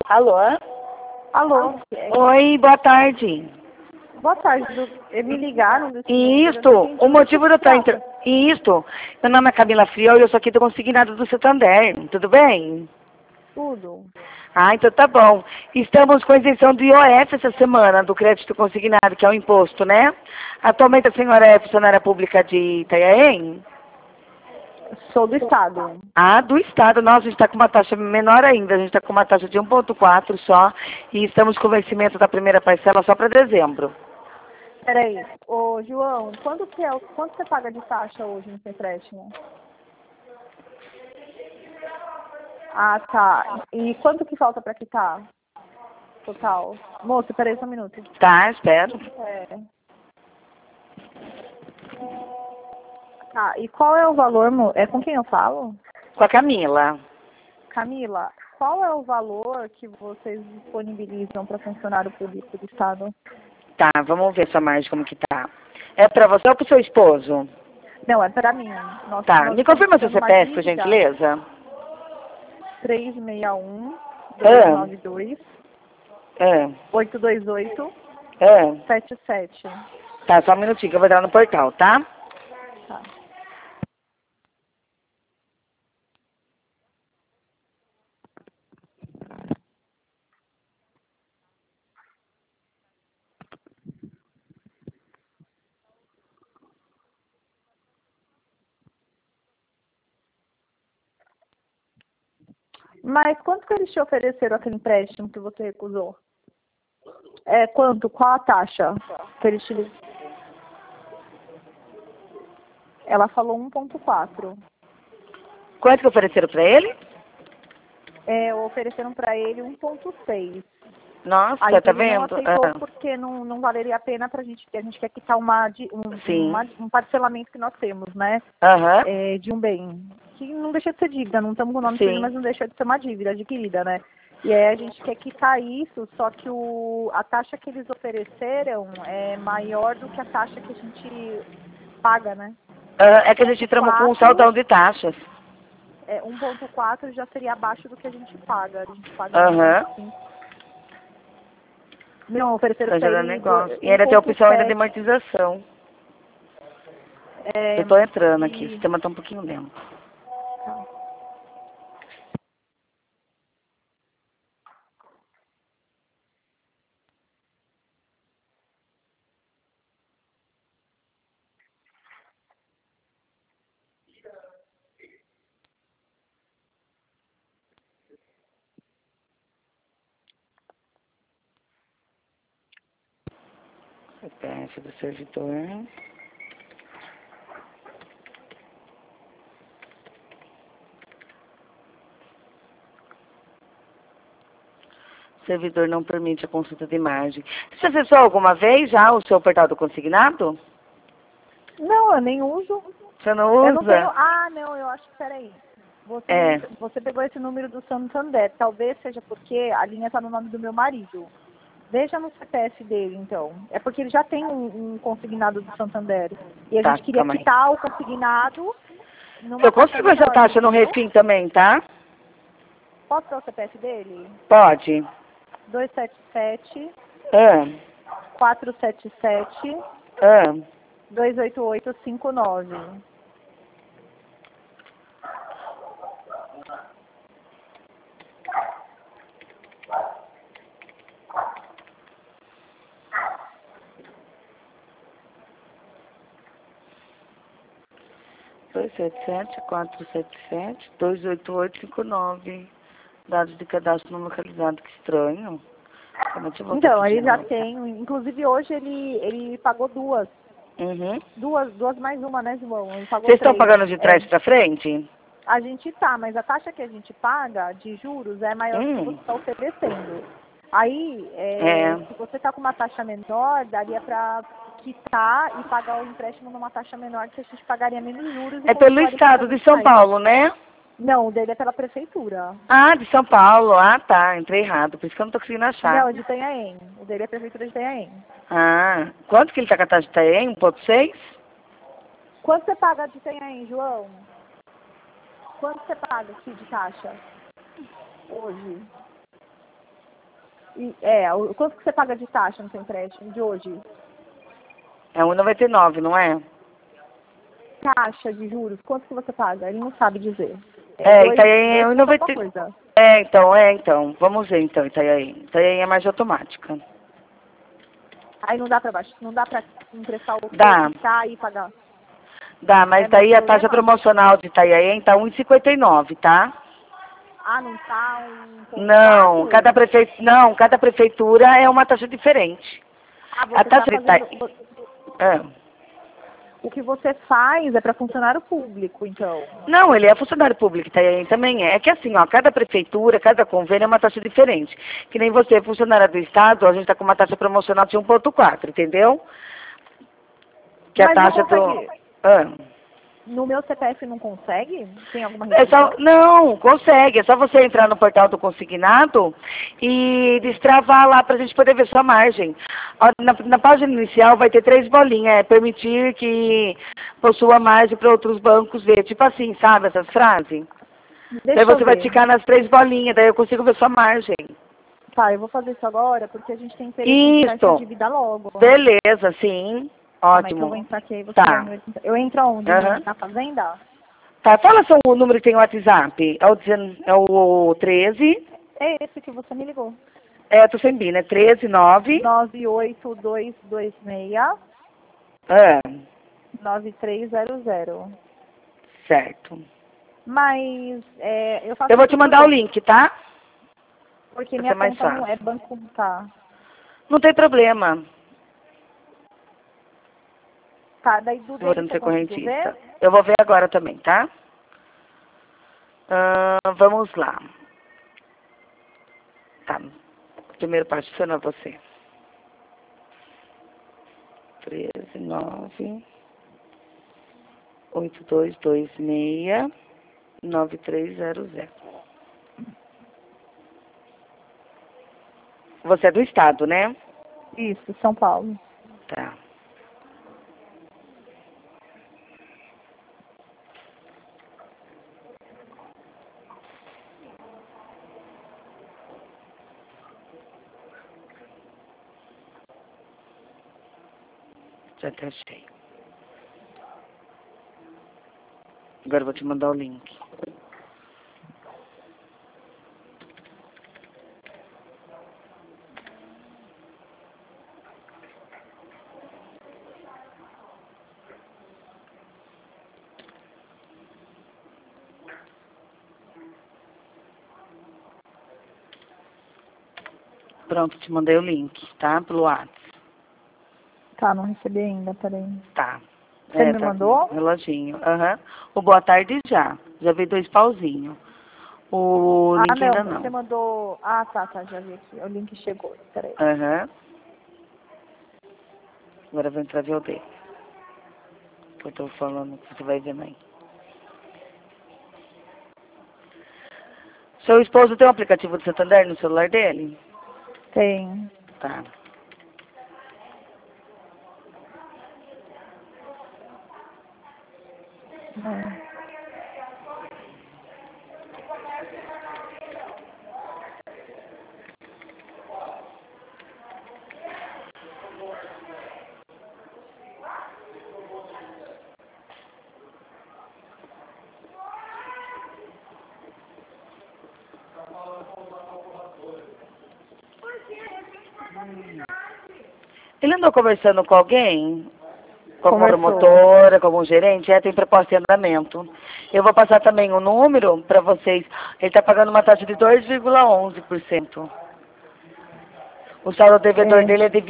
Alô? Alô? Oi, boa tarde. Boa tarde. Me ligaram desse Isto, número, o motivo de eu estar entrando... Isto, meu nome é Camila Friol e eu sou aqui do Consignado do Santander, tudo bem? Tudo. Ah, então tá bom. Estamos com a isenção do IOF essa semana, do crédito consignado, que é o imposto, né? Atualmente a senhora é funcionária pública de Itanhaém? Sou do estado. Ah, do Estado. Nossa, a gente está com uma taxa menor ainda. A gente está com uma taxa de 1,4 só. E estamos com o vencimento da primeira parcela só para dezembro. Peraí. Ô, João, quanto você paga de taxa hoje no seu empréstimo? Ah, tá. E quanto que falta para quitar? Total. Moço, peraí só um minuto. Tá, espero. Tá, e qual é o valor, É com quem eu falo? Com a Camila. Camila, qual é o valor que vocês disponibilizam para funcionário público do estado? Tá, vamos ver sua margem como que tá. É para você ou para o seu esposo? Não, é para mim. Tá, Nós me estamos confirma seu tendo uma CPF, por dívida. gentileza. 361 Ah, 292 ah, 828 ah. 77. Tá, só um minutinho que eu vou entrar no portal, tá? Tá. Mas quanto que eles te ofereceram aquele empréstimo que você recusou? Quanto? Qual a taxa que eles te... Ela falou 1,4. Quanto que ofereceram para ele? Ofereceram para ele 1,6. Nossa, Aí tá ele não vendo? aceitou porque não valeria a pena pra gente, porque a gente quer quitar Sim. um parcelamento que nós temos, né? Aham. De um bem. Que não deixa de ser dívida, não estamos com o nome sujo, Sim. mas não deixa de ser uma dívida adquirida, né? E aí a gente quer quitar isso, só que a taxa que eles ofereceram é maior do que a taxa que a gente paga, né? É que a gente tramou com um 4, saldão de taxas. 1,4 já seria abaixo do que a gente paga. A gente paga Aham. 1,5. Não, ofereceram Tá para gerando ele negócio. E ainda tem a opção ainda de 1,7. amortização. Eu tô entrando aqui, o E sistema tá um pouquinho lento. tá. CPF do servidor. O servidor não permite a consulta de imagem. Você acessou alguma vez já o seu portal do consignado? Não, eu nem uso. Você não Eu não tenho. usa? Ah, não, eu acho que peraí. É. Você pegou esse número do Santander. Talvez seja porque a linha está no nome do meu marido. Veja no CPF dele, então. É porque ele já tem um consignado do Santander. E a Tá, gente queria calma aí. quitar o consignado numa Eu taxa consigo essa menor, taxa no entendeu? refim também, tá? Posso dar o CPF dele? Pode. 277 Ah, 477 ah. 28859. 277-477-28859. Dados de cadastro não localizado. Que estranho. Calma, deixa eu voltar Então, aqui de ele já novo. tem, inclusive hoje ele pagou duas. Uhum. Duas mais uma, né, João? Ele pagou Vocês estão 3. pagando de trás para frente? A gente tá, mas a taxa que a gente paga de juros é maior do que Hum. você está oferecendo. Aí, É. se você está com uma taxa menor, daria para quitar e pagar o empréstimo numa taxa menor, que a gente pagaria menos juros e É pelo pontuaria estado de muito São mais. Paulo, né? Não, o dele é pela prefeitura. Ah, de São Paulo. Ah, tá. Entrei errado. Por isso que eu não tô conseguindo achar. Não, é de Itanhaém. O dele é prefeitura de Itanhaém. Ah. Quanto que ele tá com a taxa de Itaém? 1,6? Quanto você paga de Itanhaém, João? Quanto você paga aqui de taxa hoje? Quanto que você paga de taxa no seu empréstimo de hoje? É 1,99, não é? Taxa de juros, quanto que você paga? Ele não sabe dizer. Itanhaém é 2,90. 1,99. Então. Vamos ver então, Itanhaém. Itanhaém é mais automática. Aí não dá pra baixar, não dá pra emprestar o Dá. que e pagar. Dá, mas daí a taxa promocional de Itanhaém tá 1,59, tá? Ah, não tá 1,4? Não, cada prefeitura é uma taxa diferente. Ah, A você tá taxa de fazendo... Ah. O que você faz é para funcionário público, então. Não, ele é funcionário público, Itanhaém também é. É que assim, ó, cada prefeitura, cada convênio é uma taxa diferente. Que nem você, funcionária do Estado, a gente está com uma taxa promocional de 1,4, entendeu? Que Mas a taxa não consegue... do... No meu CPF não consegue? Tem alguma restrição? Não, consegue. É só você entrar no portal do consignado e destravar lá para a gente poder ver sua margem. Na página inicial vai ter 3 bolinhas. É permitir que possua margem para outros bancos ver. Tipo assim, sabe essas frases? Daí você vai ticar nas 3 bolinhas, daí eu consigo ver sua margem. Tá, eu vou fazer isso agora porque a gente tem interesse em tirar essa dívida logo. Beleza, sim. Ótimo. Eu vou entrar aqui, você vai... Eu entro aonde? Na Fazenda? Tá, fala só o número que tem o WhatsApp. É o 13. É esse que você me ligou. É, tô sem bi, né? 13 9... 98226... 9300. Certo. Mas eu faço... Eu vou te mandar o link, tá? Porque minha conta não é banco, tá? Não tem problema. Tá, daí do dele você conseguiu ver? Eu vou ver agora também, tá? Vamos lá. Tá. Primeiro particionar você. 13 9 8226 9300. Você é do estado, né? Isso, São Paulo. Tá. Já até achei. Agora eu vou te mandar o link. Pronto, te mandei o link, tá? Pelo WhatsApp. Tá, não recebi ainda, peraí. Tá. Você me mandou? Reloginho. O boa tarde já. Já veio 2 pauzinhos. O link ainda não. Você mandou... Ah, tá, já vi aqui. O link chegou, peraí. Agora eu vou entrar ver o dele. Que eu tô falando que você vai ver aí. Seu esposo tem um aplicativo do Santander no celular dele? Tem. Tá. Ele andou conversando com alguém? Com alguma promotora, com algum gerente? Tem proposta em andamento. Eu vou passar também o número para vocês. Ele está pagando uma taxa de 2,11%. O saldo devedor dele é de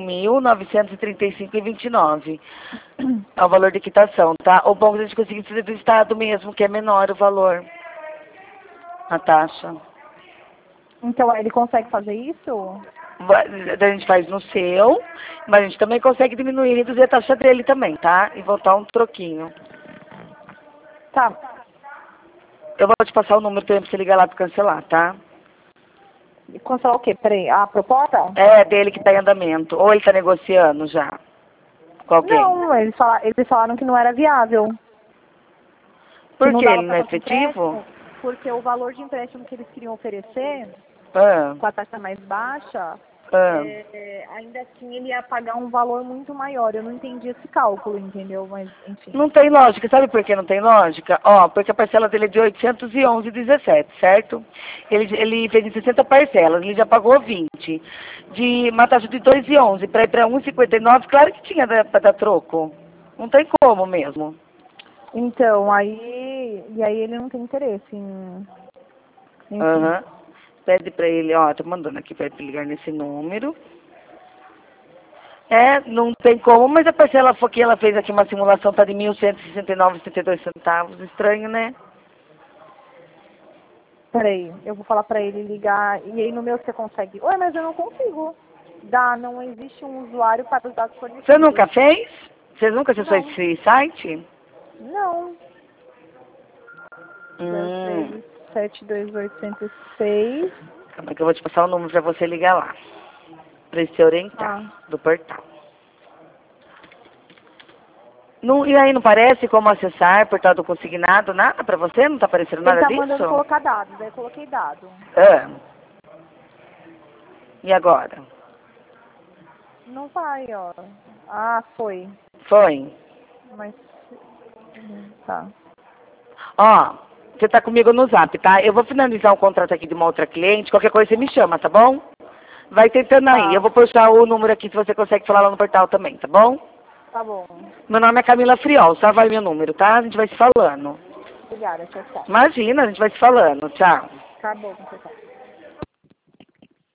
21.935,29. É o valor de quitação, tá? O bom é que a gente conseguir fazer do Estado mesmo, que é menor o valor. A taxa. Então, ele consegue fazer isso? A gente faz no seu, mas a gente também consegue diminuir e reduzir a taxa dele também, tá? E voltar um troquinho. Tá. Eu vou te passar o número pra você ligar lá para cancelar, tá? Cancelar o quê? Peraí, a proposta? É dele que tá em andamento. Ou ele tá negociando já com alguém? Não, eles falaram que não era viável. Por que ele não é efetivo? Porque o valor de empréstimo que eles queriam oferecer Ah, com a taxa mais baixa, ah. ainda assim ele ia pagar um valor muito maior. Eu não entendi esse cálculo, entendeu? Mas, enfim. Não tem lógica. Sabe por que não tem lógica? Ó, porque a parcela dele é de 811,17, certo? Ele fez em 60 parcelas, ele já pagou 20. De uma taxa de 2,11 para ir para 1,59, claro que tinha para dar troco. Não tem como mesmo. Então, e aí ele não tem interesse enfim. Aham. Pede pra ele, ó, tô mandando aqui pra ele ligar nesse número. É, não tem como, mas a parcela que ela fez aqui, uma simulação, tá de 1.169,72 centavos. Estranho, né? Peraí, eu vou falar pra ele ligar. E aí no meu você consegue? Ué, mas eu não consigo. Não existe um usuário para os dados Você fornecidos. nunca fez? Você nunca acessou Não, esse site? não. Hum. 0372806. Calma que eu vou te passar o número pra você ligar lá. Pra ele se orientar, Ah, do portal. Não, e aí não parece como acessar portal do consignado, nada pra você? Não tá aparecendo ele nada tá disso? mandando colocar dados, aí eu coloquei dado. Ah. E agora? Não vai, ó. Ah, foi. Foi? Mas. Tá. Ó, você tá comigo no Zap, tá? Eu vou finalizar um contrato aqui de uma outra cliente, qualquer coisa você me chama, tá bom? Vai tentando aí. Eu Tá, vou postar o número aqui se você consegue falar lá no portal também, tá bom? tá bom. Meu nome é Camila Friol, só vai meu número, tá? A gente vai se falando. Obrigada, tchau, tchau. Imagina, a gente vai se falando. Tchau. Tá bom, tchau, tchau.